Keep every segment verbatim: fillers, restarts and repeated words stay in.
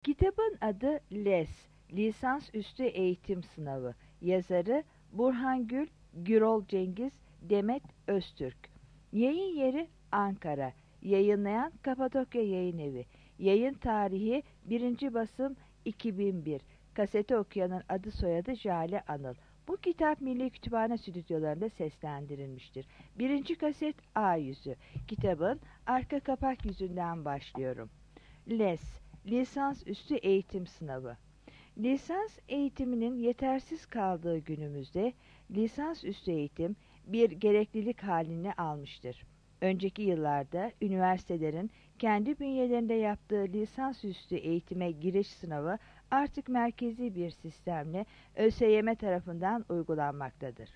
Kitabın adı LES, Lisansüstü Eğitim Sınavı. Yazarı Burhangül Gürol Cengiz, Demet Öztürk. Yayın yeri Ankara. Yayınlayan Kapadokya Yayınevi. Yayın tarihi birinci basım iki bin bir. Kaseti okuyanın adı soyadı Jale Anıl. Bu kitap Milli Kütüphane stüdyolarında seslendirilmiştir. Birinci kaset A yüzü. Kitabın arka kapak yüzünden başlıyorum. LES, Lisansüstü Eğitim Sınavı. Lisans eğitiminin yetersiz kaldığı günümüzde lisansüstü eğitim bir gereklilik halini almıştır. Önceki yıllarda üniversitelerin kendi bünyelerinde yaptığı lisansüstü eğitime giriş sınavı artık merkezi bir sistemle ÖSYM tarafından uygulanmaktadır.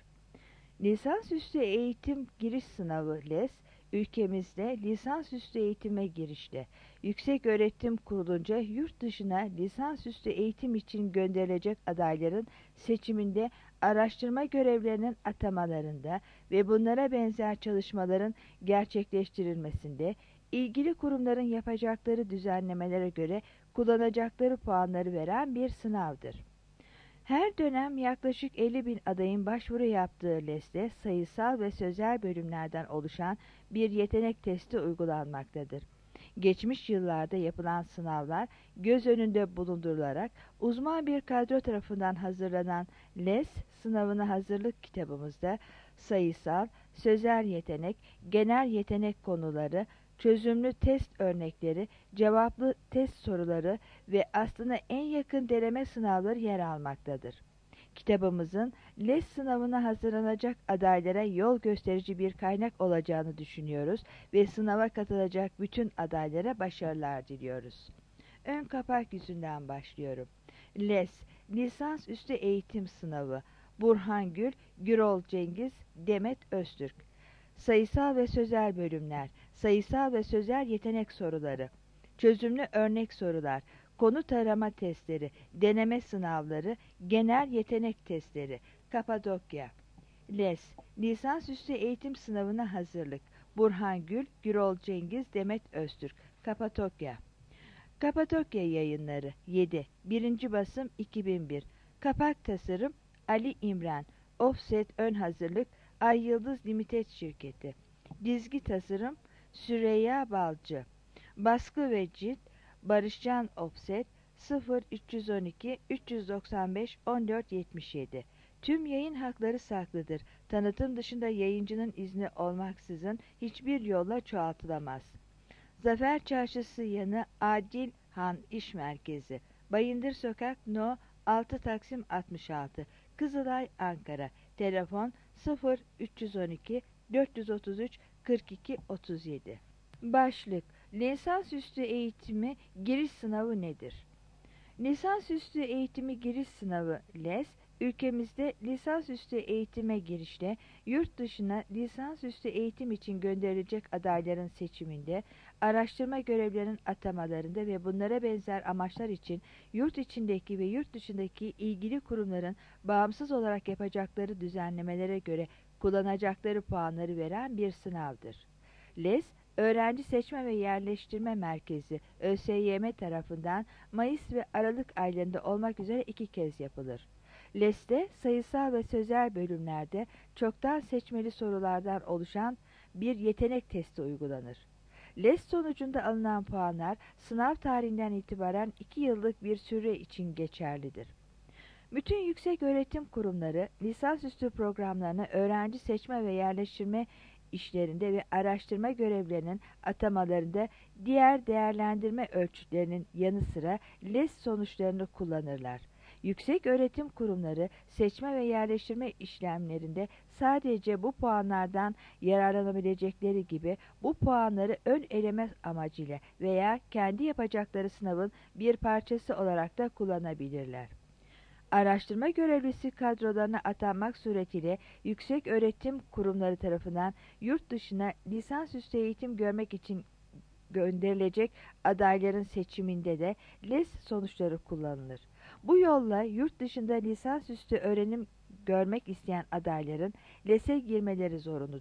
Lisansüstü eğitim giriş sınavı LES, ülkemizde lisansüstü eğitime girişte, Yükseköğretim Kurulu'nca yurt dışına lisansüstü eğitim için gönderilecek adayların seçiminde, araştırma görevlerinin atamalarında ve bunlara benzer çalışmaların gerçekleştirilmesinde, ilgili kurumların yapacakları düzenlemelere göre kullanacakları puanları veren bir sınavdır. Her dönem yaklaşık elli bin adayın başvuru yaptığı LES'te sayısal ve sözel bölümlerden oluşan bir yetenek testi uygulanmaktadır. Geçmiş yıllarda yapılan sınavlar göz önünde bulundurularak uzman bir kadro tarafından hazırlanan LES sınavına hazırlık kitabımızda sayısal, sözel yetenek, genel yetenek konuları, çözümlü test örnekleri, cevaplı test soruları ve aslına en yakın deneme sınavları yer almaktadır. Kitabımızın LES sınavına hazırlanacak adaylara yol gösterici bir kaynak olacağını düşünüyoruz ve sınava katılacak bütün adaylara başarılar diliyoruz. Ön kapak yüzünden başlıyorum. LES, Lisansüstü Eğitim Sınavı. Burhangül Gürol Cengiz, Demet Öztürk. Sayısal ve sözel bölümler, sayısal ve sözel yetenek soruları, çözümlü örnek sorular, konu tarama testleri, deneme sınavları, genel yetenek testleri. Kapadokya. LES, Lisansüstü Eğitim Sınavına Hazırlık. Burhangül Gürol Cengiz, Demet Öztürk. Kapadokya. Kapadokya Yayınları yedi. birinci basım iki bin bir. Kapak tasarım Ali İmren. Offset ön hazırlık Ay Yıldız Limited Şirketi. Dizgi tasarım Süreyya Balcı. Baskı ve cilt Barışcan Offset sıfır üç on iki üç doksan beş on dört yetmiş yedi. Tüm yayın hakları saklıdır. Tanıtım dışında yayıncının izni olmaksızın hiçbir yolla çoğaltılamaz. Zafer Çarşısı yanı Adil Han İş Merkezi. Bayındır Sokak No altı Taksim altmış altı. Kızılay, Ankara. Telefon sıfır üç on iki dört otuz üç kırk iki otuz yedi. Başlık: Lisansüstü eğitimi giriş sınavı nedir? Lisansüstü eğitimi giriş sınavı LES, ülkemizde lisansüstü eğitime girişte, yurt dışına lisansüstü eğitim için gönderilecek adayların seçiminde, araştırma görevlerinin atamalarında ve bunlara benzer amaçlar için yurt içindeki ve yurt dışındaki ilgili kurumların bağımsız olarak yapacakları düzenlemelere göre kullanacakları puanları veren bir sınavdır. LES, Öğrenci Seçme ve Yerleştirme Merkezi ÖSYM tarafından Mayıs ve Aralık aylarında olmak üzere iki kez yapılır. LES'te sayısal ve sözel bölümlerde çoktan seçmeli sorulardan oluşan bir yetenek testi uygulanır. LES sonucunda alınan puanlar sınav tarihinden itibaren iki yıllık bir süre için geçerlidir. Bütün yüksek öğretim kurumları lisansüstü programlarına öğrenci seçme ve yerleştirme işlerinde ve araştırma görevlerinin atamalarında diğer değerlendirme ölçütlerinin yanı sıra LES sonuçlarını kullanırlar. Yüksek öğretim kurumları seçme ve yerleştirme işlemlerinde sadece bu puanlardan yararlanabilecekleri gibi bu puanları ön eleme amacıyla veya kendi yapacakları sınavın bir parçası olarak da kullanabilirler. Araştırma görevlisi kadrolarına atanmak suretiyle yüksek öğretim kurumları tarafından yurt dışına lisansüstü eğitim görmek için gönderilecek adayların seçiminde de LES sonuçları kullanılır. Bu yolla yurt dışında lisansüstü öğrenim görmek isteyen adayların LES'e girmeleri zorunludur.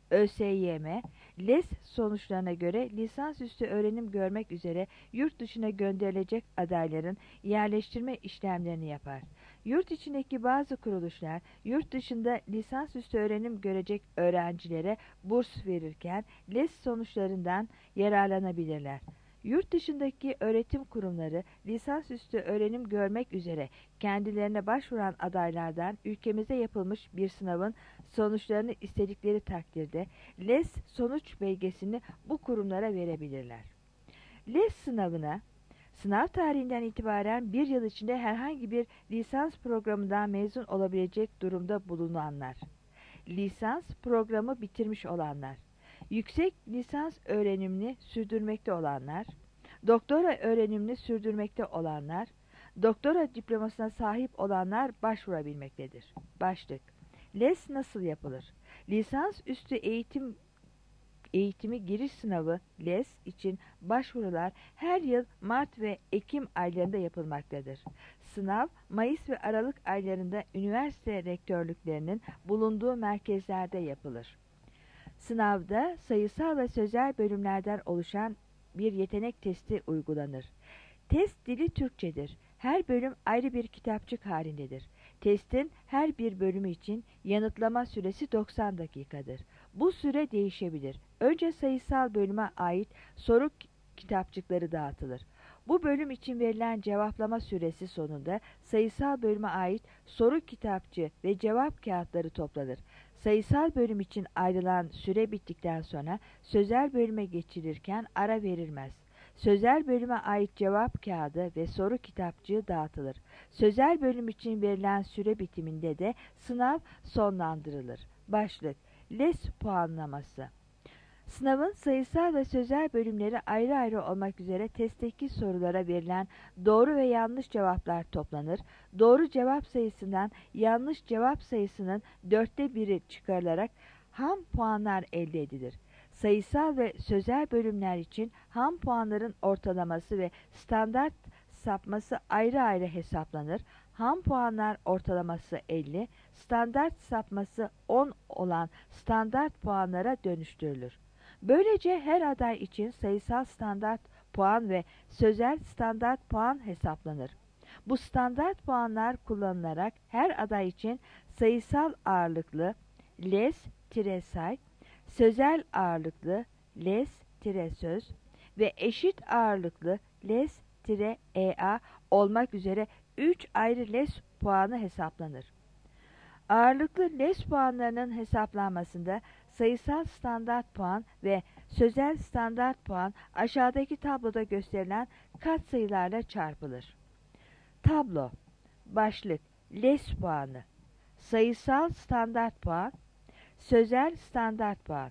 ÖSYM, LES sonuçlarına göre lisansüstü öğrenim görmek üzere yurt dışına gönderilecek adayların yerleştirme işlemlerini yapar. Yurt içindeki bazı kuruluşlar, yurt dışında lisansüstü öğrenim görecek öğrencilere burs verirken LES sonuçlarından yararlanabilirler. Yurt dışındaki öğretim kurumları lisansüstü öğrenim görmek üzere kendilerine başvuran adaylardan ülkemize yapılmış bir sınavın sonuçlarını istedikleri takdirde LES sonuç belgesini bu kurumlara verebilirler. LES sınavına sınav tarihinden itibaren bir yıl içinde herhangi bir lisans programından mezun olabilecek durumda bulunanlar, lisans programı bitirmiş olanlar, yüksek lisans öğrenimini sürdürmekte olanlar, doktora öğrenimini sürdürmekte olanlar, doktora diplomasına sahip olanlar başvurabilmektedir. Başlık: LES nasıl yapılır? Lisans üstü eğitim eğitimi giriş sınavı LES için başvurular her yıl Mart ve Ekim aylarında yapılmaktadır. Sınav Mayıs ve Aralık aylarında üniversite rektörlüklerinin bulunduğu merkezlerde yapılır. Sınavda sayısal ve sözel bölümlerden oluşan bir yetenek testi uygulanır. Test dili Türkçedir. Her bölüm ayrı bir kitapçık halindedir. Testin her bir bölümü için yanıtlama süresi doksan dakikadır. Bu süre değişebilir. Önce sayısal bölüme ait soru kitapçıkları dağıtılır. Bu bölüm için verilen cevaplama süresi sonunda sayısal bölüme ait soru kitapçığı ve cevap kağıtları toplanır. Sayısal bölüm için ayrılan süre bittikten sonra sözel bölüme geçilirken ara verilmez. Sözel bölüme ait cevap kağıdı ve soru kitapçığı dağıtılır. Sözel bölüm için verilen süre bitiminde de sınav sonlandırılır. Başlık: LES puanlaması. Sınavın sayısal ve sözel bölümleri ayrı ayrı olmak üzere testteki sorulara verilen doğru ve yanlış cevaplar toplanır. Doğru cevap sayısından yanlış cevap sayısının dörtte biri çıkarılarak ham puanlar elde edilir. Sayısal ve sözel bölümler için ham puanların ortalaması ve standart sapması ayrı ayrı hesaplanır. Ham puanlar ortalaması elli, standart sapması on olan standart puanlara dönüştürülür. Böylece her aday için sayısal standart puan ve sözel standart puan hesaplanır. Bu standart puanlar kullanılarak her aday için sayısal ağırlıklı LES-say, sözel ağırlıklı LES-söz ve eşit ağırlıklı LES-ea olmak üzere üç ayrı LES puanı hesaplanır. Ağırlıklı LES puanlarının hesaplanmasında sayısal standart puan ve sözel standart puan aşağıdaki tabloda gösterilen katsayılarla çarpılır. Tablo. Başlık: LES puanı, sayısal standart puan, sözel standart puan.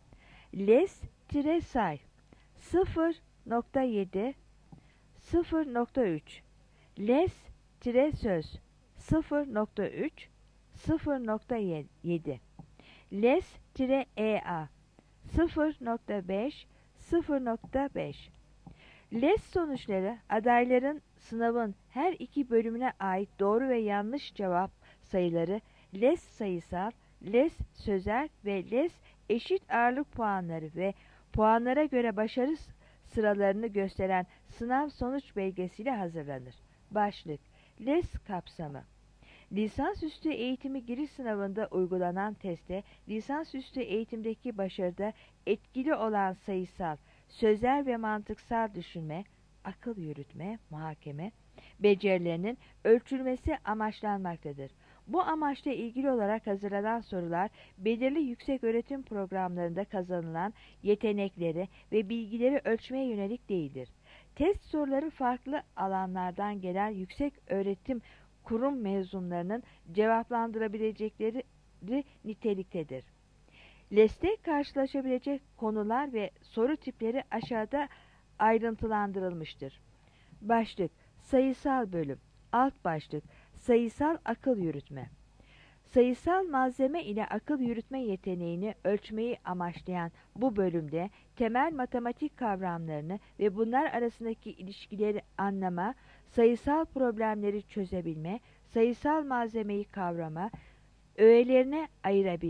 LES-say sıfır nokta yedi, sıfır nokta üç, LES-söz sıfır nokta üç, sıfır nokta yedi, LES-ea sıfır nokta beş, sıfır nokta beş. LES sonuçları adayların sınavın her iki bölümüne ait doğru ve yanlış cevap sayıları, LES sayısal, LES sözel ve LES eşit ağırlık puanları ve puanlara göre başarı sıralarını gösteren sınav sonuç belgesiyle hazırlanır. Başlık: LES kapsamı. Lisansüstü eğitimi giriş sınavında uygulanan testte lisansüstü eğitimdeki başarıda etkili olan sayısal, sözel ve mantıksal düşünme, akıl yürütme, muhakeme becerilerinin ölçülmesi amaçlanmaktadır. Bu amaçla ilgili olarak hazırlanan sorular belirli yükseköğretim programlarında kazanılan yetenekleri ve bilgileri ölçmeye yönelik değildir. Test soruları farklı alanlardan gelen yükseköğretim kurum mezunlarının cevaplandırabilecekleri niteliktedir. LES'te karşılaşabilecek konular ve soru tipleri aşağıda ayrıntılandırılmıştır. Başlık: sayısal bölüm. Alt başlık: sayısal akıl yürütme. Sayısal malzeme ile akıl yürütme yeteneğini ölçmeyi amaçlayan bu bölümde temel matematik kavramlarını ve bunlar arasındaki ilişkileri anlama, sayısal problemleri çözebilme, sayısal malzemeyi kavrama, öğelerine ayırabilme,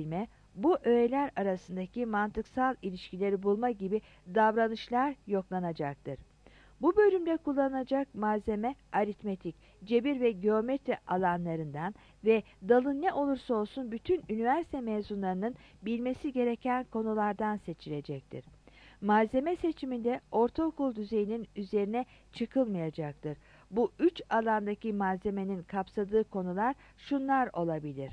bu öğeler arasındaki mantıksal ilişkileri bulma gibi davranışlar yoklanacaktır. Bu bölümde kullanılacak malzeme aritmetik, cebir ve geometri alanlarından ve dalın ne olursa olsun bütün üniversite mezunlarının bilmesi gereken konulardan seçilecektir. Malzeme seçiminde ortaokul düzeyinin üzerine çıkılmayacaktır. Bu üç alandaki malzemenin kapsadığı konular şunlar olabilir.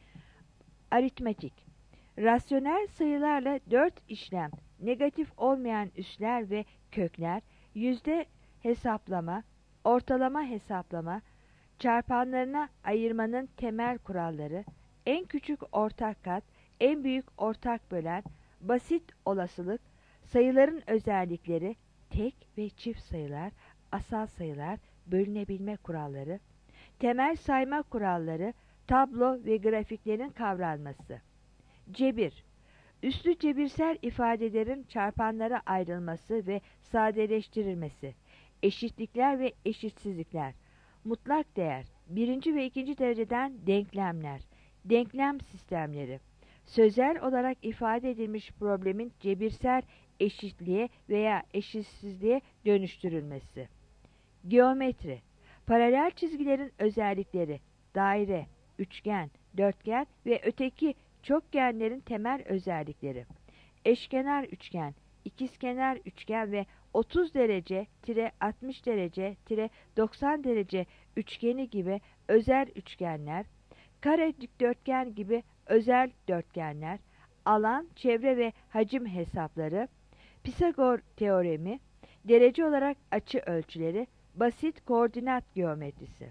Aritmetik, rasyonel sayılarla dört işlem, negatif olmayan üsler ve kökler, yüzde hesaplama, ortalama hesaplama, çarpanlarına ayırmanın temel kuralları, en küçük ortak kat, en büyük ortak bölen, basit olasılık, sayıların özellikleri, tek ve çift sayılar, asal sayılar, bölünebilme kuralları, temel sayma kuralları, tablo ve grafiklerin kavranması. Cebir, üslü cebirsel ifadelerin çarpanlara ayrılması ve sadeleştirilmesi, eşitlikler ve eşitsizlikler, mutlak değer, birinci ve ikinci dereceden denklemler, denklem sistemleri, sözel olarak ifade edilmiş problemin cebirsel eşitliğe veya eşitsizliğe dönüştürülmesi. Geometri, paralel çizgilerin özellikleri, daire, üçgen, dörtgen ve öteki çokgenlerin temel özellikleri, eşkenar üçgen, ikizkenar üçgen ve otuz derece, altmış derece, doksan derece üçgeni gibi özel üçgenler, kare dikdörtgen gibi özel dörtgenler, alan, çevre ve hacim hesapları, Pisagor teoremi, derece olarak açı ölçüleri, basit koordinat geometrisi.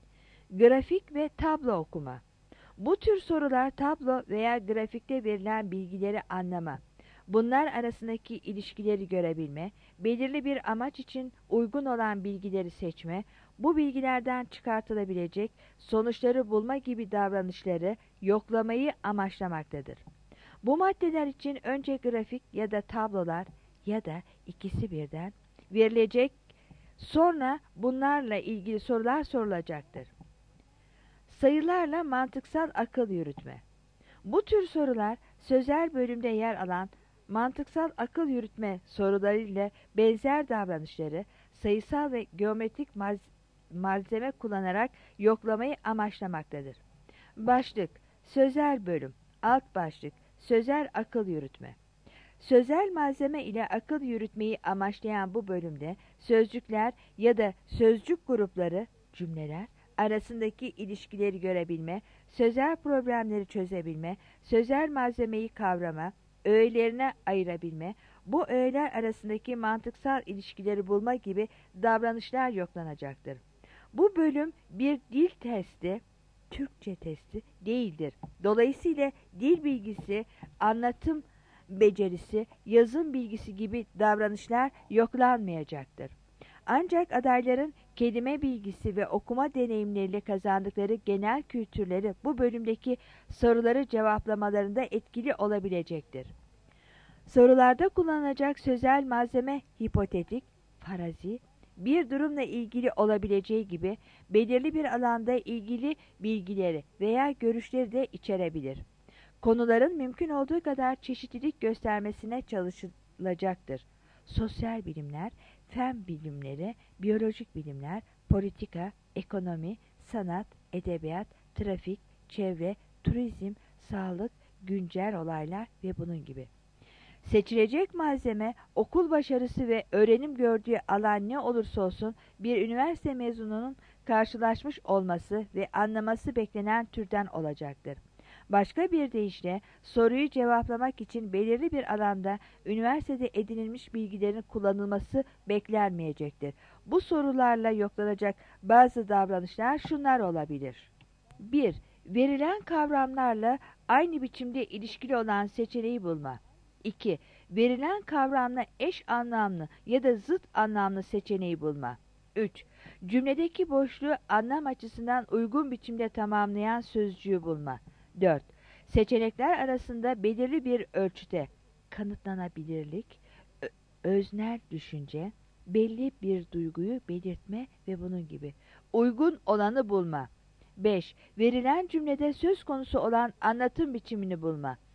Grafik ve tablo okuma. Bu tür sorular tablo veya grafikte verilen bilgileri anlama, bunlar arasındaki ilişkileri görebilme, belirli bir amaç için uygun olan bilgileri seçme, bu bilgilerden çıkartılabilecek sonuçları bulma gibi davranışları yoklamayı amaçlamaktadır. Bu maddeler için önce grafik ya da tablolar ya da ikisi birden verilecek, sonra bunlarla ilgili sorular sorulacaktır. Sayılarla mantıksal akıl yürütme. Bu tür sorular sözel bölümde yer alan mantıksal akıl yürütme sorularıyla benzer davranışları sayısal ve geometrik malzeme kullanarak yoklamayı amaçlamaktadır. Başlık, sözel bölüm, alt başlık, sözel akıl yürütme. Sözel malzeme ile akıl yürütmeyi amaçlayan bu bölümde sözcükler ya da sözcük grupları, cümleler arasındaki ilişkileri görebilme, sözel problemleri çözebilme, sözel malzemeyi kavrama, öğelerine ayırabilme, bu öğeler arasındaki mantıksal ilişkileri bulma gibi davranışlar yoklanacaktır. Bu bölüm bir dil testi, Türkçe testi değildir. Dolayısıyla dil bilgisi, anlatım becerisi, yazım bilgisi gibi davranışlar yoklanmayacaktır. Ancak adayların kelime bilgisi ve okuma deneyimleriyle kazandıkları genel kültürleri bu bölümdeki soruları cevaplamalarında etkili olabilecektir. Sorularda kullanılacak sözel malzeme hipotetik, farazi, bir durumla ilgili olabileceği gibi belirli bir alanda ilgili bilgileri veya görüşleri de içerebilir. Konuların mümkün olduğu kadar çeşitlilik göstermesine çalışılacaktır. Sosyal bilimler, fen bilimleri, biyolojik bilimler, politika, ekonomi, sanat, edebiyat, trafik, çevre, turizm, sağlık, güncel olaylar ve bunun gibi. Seçilecek malzeme, okul başarısı ve öğrenim gördüğü alan ne olursa olsun bir üniversite mezununun karşılaşmış olması ve anlaması beklenen türden olacaktır. Başka bir deyişle soruyu cevaplamak için belirli bir alanda üniversitede edinilmiş bilgilerin kullanılması beklenmeyecektir. Bu sorularla yoklanacak bazı davranışlar şunlar olabilir. bir. Verilen kavramlarla aynı biçimde ilişkili olan seçeneği bulma. iki. Verilen kavramla eş anlamlı ya da zıt anlamlı seçeneği bulma. üç. Cümledeki boşluğu anlam açısından uygun biçimde tamamlayan sözcüğü bulma. dört. Seçenekler arasında belirli bir ölçüde kanıtlanabilirlik, öznel düşünce, belli bir duyguyu belirtme ve bunun gibi uygun olanı bulma. beş. Verilen cümlede söz konusu olan anlatım biçimini bulma.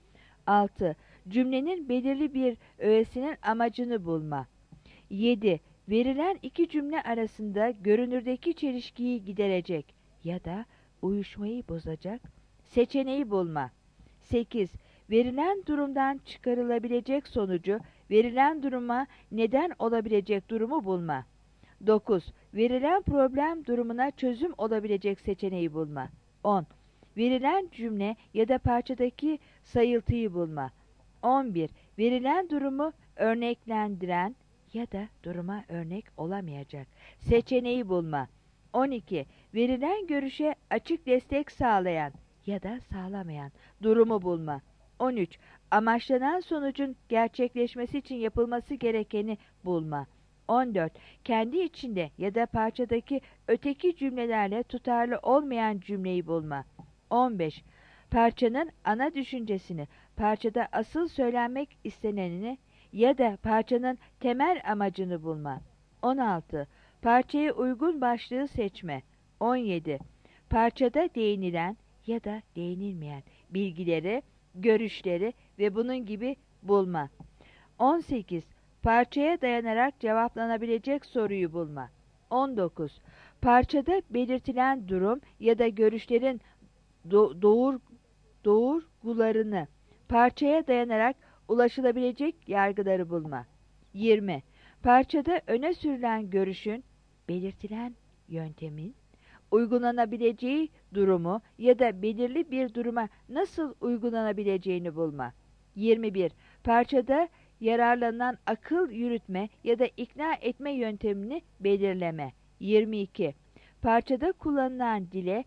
altı. Cümlenin belirli bir öğesinin amacını bulma. yedi. Verilen iki cümle arasında görünürdeki çelişkiyi giderecek ya da uyuşmayı bozacak seçeneği bulma. sekiz. Verilen durumdan çıkarılabilecek sonucu, verilen duruma neden olabilecek durumu bulma. dokuz. Verilen problem durumuna çözüm olabilecek seçeneği bulma. on. Verilen cümle ya da parçadaki sayıltıyı bulma. on bir. Verilen durumu örneklendiren ya da duruma örnek olamayacak seçeneği bulma. on iki. Verilen görüşe açık destek sağlayan ya da sağlamayan durumu bulma. on üç. Amaçlanan sonucun gerçekleşmesi için yapılması gerekeni bulma. on dört. Kendi içinde ya da parçadaki öteki cümlelerle tutarlı olmayan cümleyi bulma. on beş. Parçanın ana düşüncesini, parçada asıl söylenmek istenenini ya da parçanın temel amacını bulma. on altı. Parçaya uygun başlığı seçme. on yedi. Parçada değinilen ya da değinilmeyen bilgileri, görüşleri ve bunun gibi bulma. on sekiz. Parçaya dayanarak cevaplanabilecek soruyu bulma. on dokuz. Parçada belirtilen durum ya da görüşlerin do doğur doğurgularını parçaya dayanarak ulaşılabilecek yargıları bulma. yirmi. Parçada öne sürülen görüşün, belirtilen yöntemin, uygulanabileceği durumu ya da belirli bir duruma nasıl uygulanabileceğini bulma. yirmi bir. Parçada yararlanan akıl yürütme ya da ikna etme yöntemini belirleme. yirmi iki. Parçada kullanılan dile,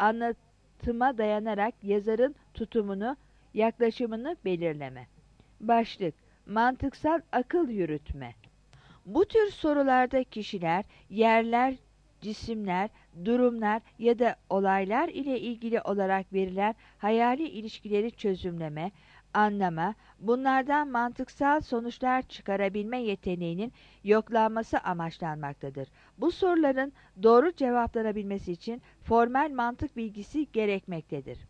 anlatıma dayanarak yazarın tutumunu, yaklaşımını belirleme. Başlık: mantıksal akıl yürütme. Bu tür sorularda kişiler, yerler, cisimler, durumlar ya da olaylar ile ilgili olarak verilen hayali ilişkileri çözümleme, anlama, bunlardan mantıksal sonuçlar çıkarabilme yeteneğinin yoklanması amaçlanmaktadır. Bu soruların doğru cevaplanabilmesi için formal mantık bilgisi gerekmektedir.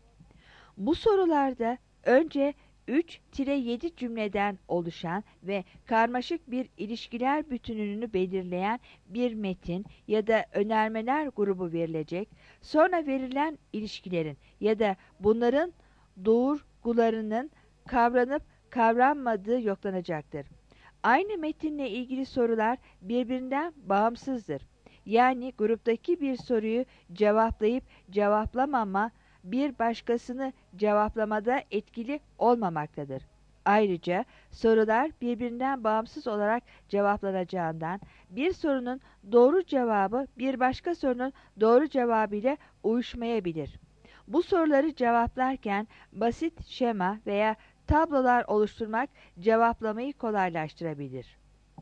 Bu sorularda önce üç yedi cümleden oluşan ve karmaşık bir ilişkiler bütününü belirleyen bir metin ya da önermeler grubu verilecek, sonra verilen ilişkilerin ya da bunların doğurgularının kavranıp kavranmadığı yoklanacaktır. Aynı metinle ilgili sorular birbirinden bağımsızdır. Yani gruptaki bir soruyu cevaplayıp cevaplamama bir başkasını cevaplamada etkili olmamaktadır. Ayrıca sorular birbirinden bağımsız olarak cevaplanacağından bir sorunun doğru cevabı bir başka sorunun doğru cevabı ile uyuşmayabilir. Bu soruları cevaplarken basit şema veya tablolar oluşturmak cevaplamayı kolaylaştırabilir.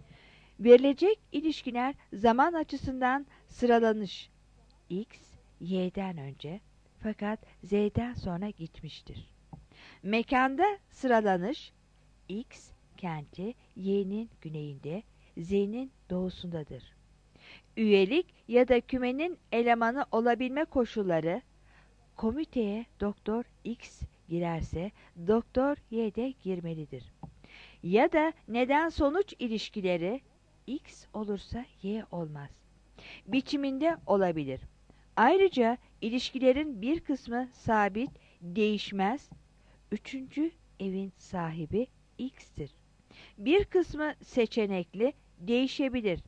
Verilecek ilişkiler zaman açısından sıralanış X, Y'den önce fakat Z'den sonra gitmiştir. Mekanda sıralanış X kenti Y'nin güneyinde, Z'nin doğusundadır. Üyelik ya da kümenin elemanı olabilme koşulları komiteye Doktor X girerse Doktor Y de girmelidir. Ya da neden-sonuç ilişkileri X olursa Y olmaz biçiminde olabilir. Ayrıca ilişkilerin bir kısmı sabit, değişmez. Üçüncü evin sahibi X'tir. Bir kısmı seçenekli, değişebilir.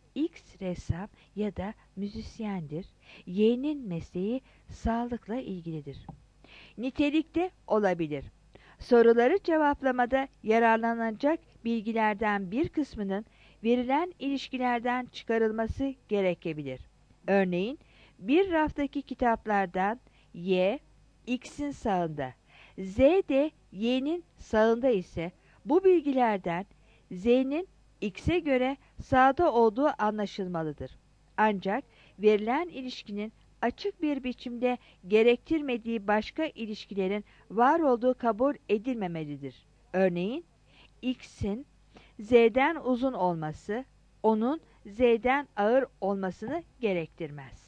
X ressam ya da müzisyendir. Y'nin mesleği sağlıkla ilgilidir. Nitelikte olabilir. Soruları cevaplamada yararlanacak bilgilerden bir kısmının verilen ilişkilerden çıkarılması gerekebilir. Örneğin bir raftaki kitaplardan Y, X'in sağında, Z de Y'nin sağında ise bu bilgilerden Z'nin X'e göre sağda olduğu anlaşılmalıdır. Ancak verilen ilişkinin açık bir biçimde gerektirmediği başka ilişkilerin var olduğu kabul edilmemelidir. Örneğin X'in Z'den uzun olması, onun Z'den ağır olmasını gerektirmez.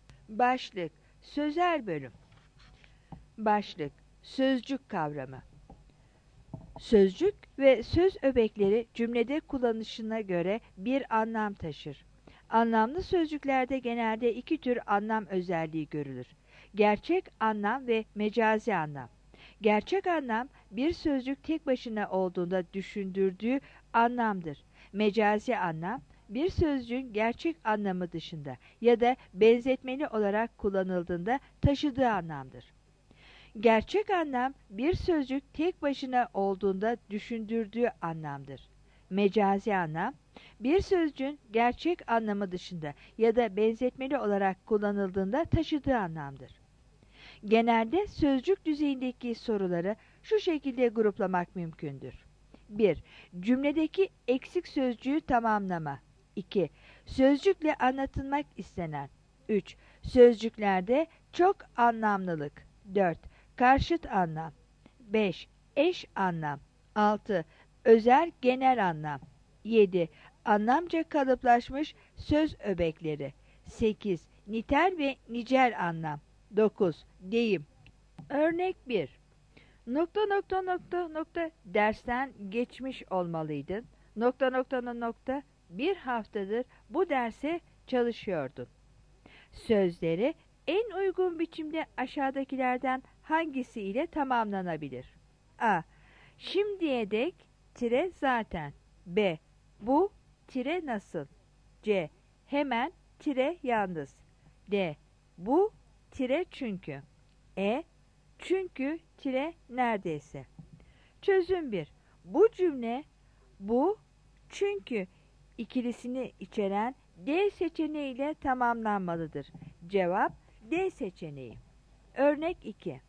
Başlık: sözel bölüm. Başlık: sözcük kavramı. Sözcük ve söz öbekleri cümlede kullanışına göre bir anlam taşır. Anlamlı sözcüklerde genelde iki tür anlam özelliği görülür. Gerçek anlam ve mecazi anlam. Gerçek anlam bir sözcük tek başına olduğunda düşündürdüğü anlamdır. Mecazi anlam bir sözcüğün gerçek anlamı dışında ya da benzetmeli olarak kullanıldığında taşıdığı anlamdır. Gerçek anlam bir sözcük tek başına olduğunda düşündürdüğü anlamdır. Mecazi anlam bir sözcüğün gerçek anlamı dışında ya da benzetmeli olarak kullanıldığında taşıdığı anlamdır. Genelde sözcük düzeyindeki soruları şu şekilde gruplamak mümkündür. bir. Cümledeki eksik sözcüğü tamamlama. iki. Sözcükle anlatılmak istenen. üç. Sözcüklerde çok anlamlılık. dört. Karşıt anlam. beş. Eş anlam. altı. Özel genel anlam. yedi. Anlamca kalıplaşmış söz öbekleri. sekiz. Nitel ve nicel anlam. dokuz. Deyim. Örnek bir. Nokta nokta nokta nokta dersten geçmiş olmalıydın. Nokta nokta nokta bir haftadır bu derse çalışıyordun. Sözleri en uygun biçimde aşağıdakilerden hangisi ile tamamlanabilir? A. Şimdiye dek tire zaten. B. Bu tire nasıl? C. Hemen tire yalnız. D. Bu tire çünkü. E. Çünkü tire neredeyse. Çözüm bir. Bu cümle bu çünkü ikilisini içeren D seçeneği ile tamamlanmalıdır. Cevap D seçeneği. Örnek iki.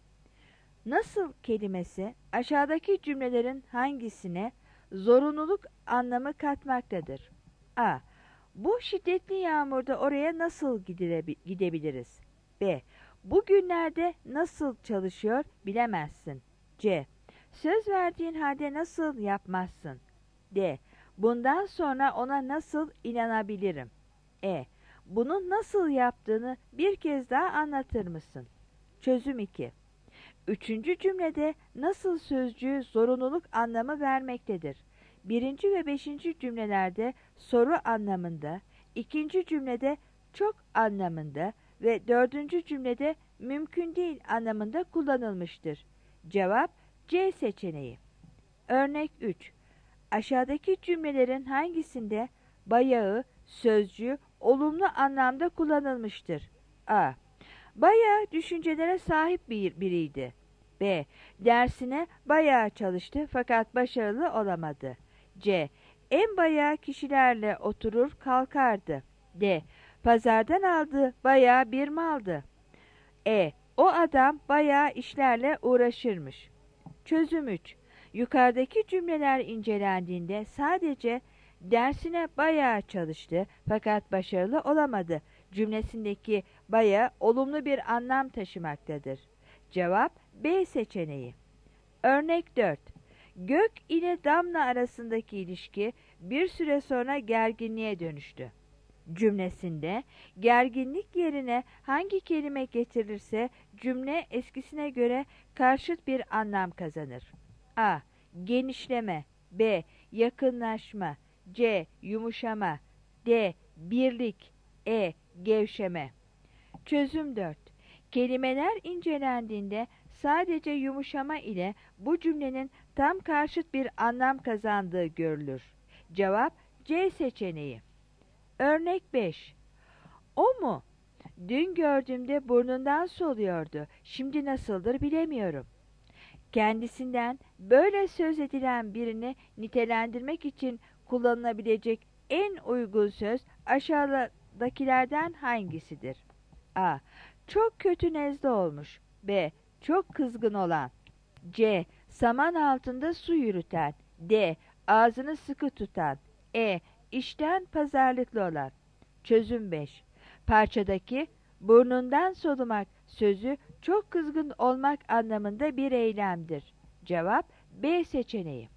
Nasıl kelimesi aşağıdaki cümlelerin hangisine zorunluluk anlamı katmaktadır? A. Bu şiddetli yağmurda oraya nasıl gidebiliriz? B. Bugünlerde nasıl çalışıyor bilemezsin. C. Söz verdiğin halde nasıl yapmazsın? D. Bundan sonra ona nasıl inanabilirim? E. Bunu nasıl yaptığını bir kez daha anlatır mısın? Çözüm iki. Üçüncü cümlede nasıl sözcüğü zorunluluk anlamı vermektedir. Birinci ve beşinci cümlelerde soru anlamında, ikinci cümlede çok anlamında ve dördüncü cümlede mümkün değil anlamında kullanılmıştır. Cevap C seçeneği. Örnek üç. Aşağıdaki cümlelerin hangisinde bayağı sözcüğü olumlu anlamda kullanılmıştır? A. Bayağı düşüncelere sahip bir biriydi. B. Dersine bayağı çalıştı fakat başarılı olamadı. C. En bayağı kişilerle oturur kalkardı. D. Pazardan aldığı bayağı bir maldı. E. O adam bayağı işlerle uğraşırmış. Çözüm üç. Yukarıdaki cümleler incelendiğinde sadece dersine bayağı çalıştı fakat başarılı olamadı cümlesindeki bayağı olumlu bir anlam taşımaktadır. Cevap B seçeneği. Örnek dört. Gök ile Damla arasındaki ilişki bir süre sonra gerginliğe dönüştü. Cümlesinde gerginlik yerine hangi kelime getirilirse cümle eskisine göre karşıt bir anlam kazanır. A. Genişleme. B. Yakınlaşma. C. Yumuşama. D. Birlik. E. Gevşeme. Çözüm dört. Kelimeler incelendiğinde sadece yumuşama ile bu cümlenin tam karşıt bir anlam kazandığı görülür. Cevap C seçeneği. Örnek beş. O mu? Dün gördüğümde burnundan soluyordu. Şimdi nasıldır bilemiyorum. Kendisinden böyle söz edilen birini nitelendirmek için kullanılabilecek en uygun söz aşağıdakilerden hangisidir? A. Çok kötü nezle olmuş. B. Çok kızgın olan. C. Saman altında su yürüten. D. Ağzını sıkı tutan. E. İşten pazarlıklı olan. Çözüm beş. Parçadaki burnundan solumak sözü çok kızgın olmak anlamında bir eylemdir. Cevap B seçeneği.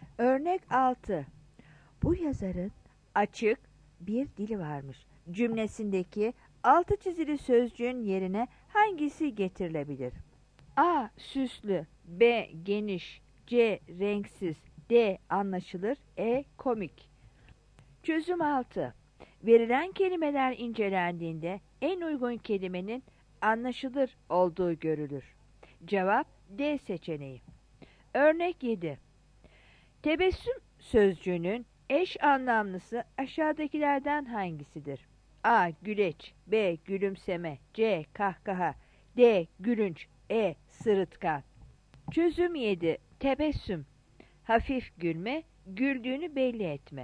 Örnek altı. Bu yazarın açık bir dili varmış cümlesindeki altı çizili sözcüğün yerine hangisi getirilebilir? A. Süslü. B. Geniş. C. Renksiz, D. Anlaşılır, E. Komik. Çözüm altı. Verilen kelimeler incelendiğinde en uygun kelimenin anlaşılır olduğu görülür. Cevap D seçeneği. Örnek yedi. Tebessüm sözcüğünün eş anlamlısı aşağıdakilerden hangisidir? A. Güleç, B. Gülümseme, C. Kahkaha, D. Gülünç, E. Sırıtkan. Çözüm yedi. Tebessüm, hafif gülme, güldüğünü belli etme.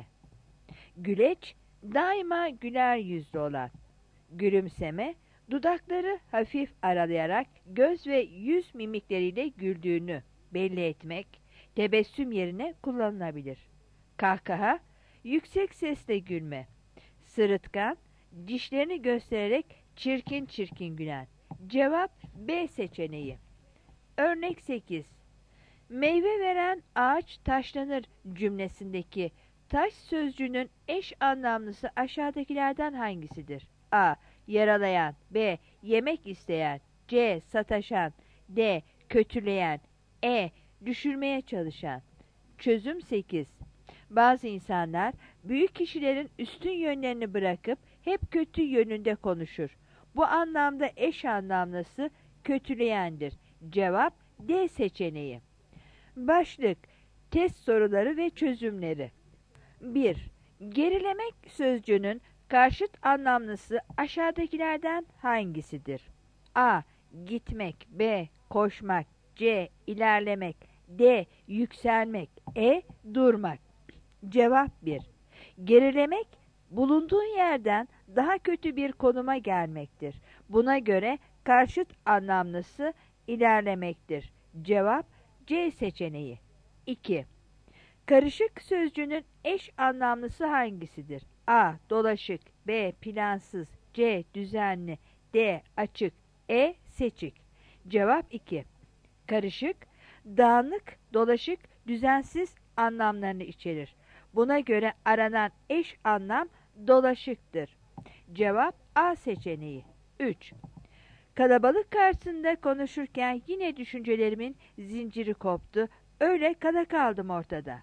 Güleç, daima güler yüzlü olan. Gülümseme, dudakları hafif aralayarak göz ve yüz mimikleriyle güldüğünü belli etmek, tebessüm yerine kullanılabilir. Kahkaha, yüksek sesle gülme. Sırıtkan, dişlerini göstererek çirkin çirkin gülen. Cevap B seçeneği. Örnek sekiz. Meyve veren ağaç taşlanır cümlesindeki taş sözcüğünün eş anlamlısı aşağıdakilerden hangisidir? A. Yaralayan, B. Yemek isteyen, C. Sataşan, D. Kötüleyen, E. Düşürmeye çalışan. Çözüm sekiz. Bazı insanlar büyük kişilerin üstün yönlerini bırakıp hep kötü yönünde konuşur. Bu anlamda eş anlamlısı kötüleyendir. Cevap D seçeneği. Başlık: test soruları ve çözümleri. bir. Gerilemek sözcüğünün karşıt anlamlısı aşağıdakilerden hangisidir? A. Gitmek, B. Koşmak, C. İlerlemek, D. Yükselmek, E. Durmak. Cevap bir. Gerilemek, bulunduğun yerden daha kötü bir konuma gelmektir. Buna göre karşıt anlamlısı ilerlemektir. Cevap C seçeneği. iki. Karışık sözcüğünün eş anlamlısı hangisidir? A. Dolaşık, B. Plansız, C. Düzenli, D. Açık, E. Seçik. Cevap iki. Karışık, dağınık, dolaşık, düzensiz anlamlarını içerir. Buna göre aranan eş anlam dolaşıktır. Cevap A seçeneği. üç. Kalabalık karşısında konuşurken yine düşüncelerimin zinciri koptu, öyle kala kaldım ortada.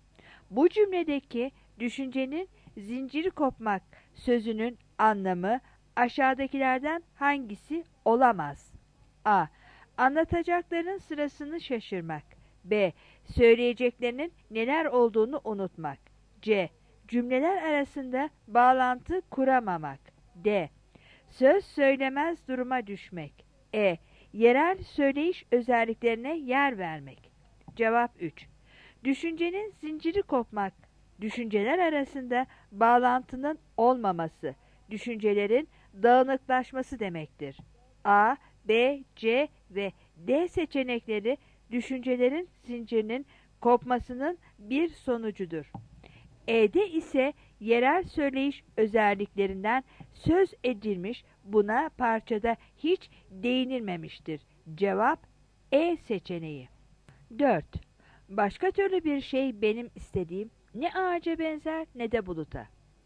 Bu cümledeki düşüncenin zinciri kopmak sözünün anlamı aşağıdakilerden hangisi olamaz? A. Anlatacakların sırasını şaşırmak. B. Söyleyeceklerinin neler olduğunu unutmak. C. Cümleler arasında bağlantı kuramamak. D. Söz söylemez duruma düşmek. E. Yerel söyleyiş özelliklerine yer vermek. Cevap üç. Düşüncenin zinciri kopmak, düşünceler arasında bağlantının olmaması, düşüncelerin dağınıklaşması demektir. A, B, C ve D seçenekleri düşüncelerin zincirinin kopmasının bir sonucudur. E'de ise yerel söyleyiş özelliklerinden söz edilmiş, buna parçada hiç değinilmemiştir. Cevap E seçeneği. dört. Başka türlü bir şey benim istediğim ne ağaca benzer ne de buluta.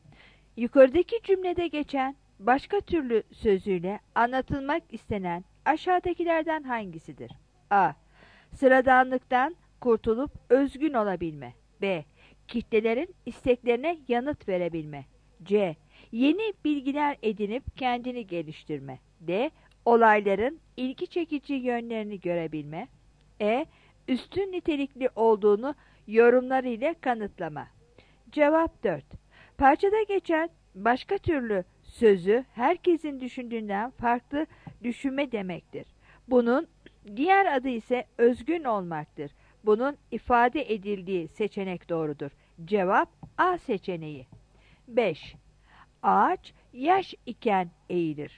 Yukarıdaki cümlede geçen başka türlü sözüyle anlatılmak istenen aşağıdakilerden hangisidir? A. Sıradanlıktan kurtulup özgün olabilme. B. Kitlelerin isteklerine yanıt verebilme. C. Yeni bilgiler edinip kendini geliştirme. D. Olayların ilgi çekici yönlerini görebilme. E. Üstün nitelikli olduğunu yorumlarıyla kanıtlama. Cevap dört. Parçada geçen başka türlü sözü herkesin düşündüğünden farklı düşünme demektir. Bunun diğer adı ise özgün olmaktır. Bunun ifade edildiği seçenek doğrudur. Cevap A seçeneği. beş. Ağaç yaş iken eğilir.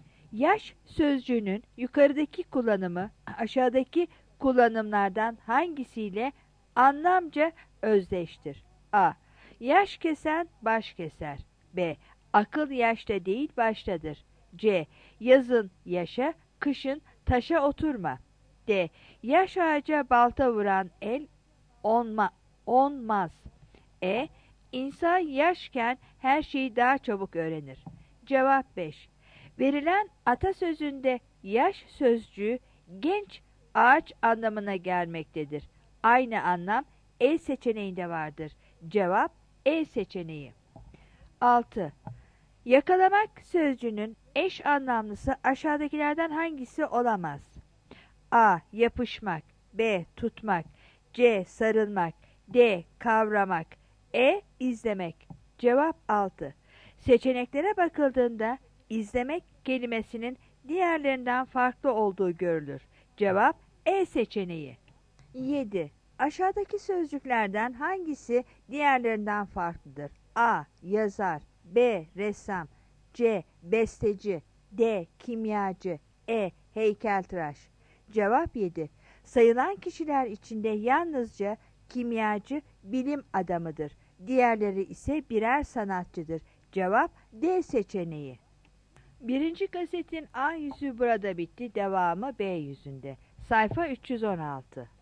Yaş sözcüğünün yukarıdaki kullanımı aşağıdaki kullanımlardan hangisiyle anlamca özdeştir? A. Yaş kesen baş keser. B. Akıl yaşta değil baştadır. C. Yazın yaşa, kışın taşa oturma. D. Yaş ağaca balta vuran el onma, onmaz. E. İnsan yaşken her şeyi daha çabuk öğrenir. Cevap beş. Verilen atasözünde yaş sözcüğü genç ağaç anlamına gelmektedir. Aynı anlam E seçeneğinde vardır. Cevap E seçeneği. altı. Yakalamak sözcüğünün eş anlamlısı aşağıdakilerden hangisi olamaz? A. Yapışmak, B. Tutmak, C. Sarılmak, D. Kavramak, E. İzlemek. Cevap altı. Seçeneklere bakıldığında izlemek kelimesinin diğerlerinden farklı olduğu görülür. Cevap E seçeneği. yedi. Aşağıdaki sözcüklerden hangisi diğerlerinden farklıdır? A. Yazar, B. Ressam, C. Besteci, D. Kimyacı, E. Heykeltıraş. Cevap yedi. Sayılan kişiler içinde yalnızca kimyacı bilim adamıdır. Diğerleri ise birer sanatçıdır. Cevap D seçeneği. Birinci kasetin A yüzü burada bitti. Devamı B yüzünde. Sayfa üç yüz on altı.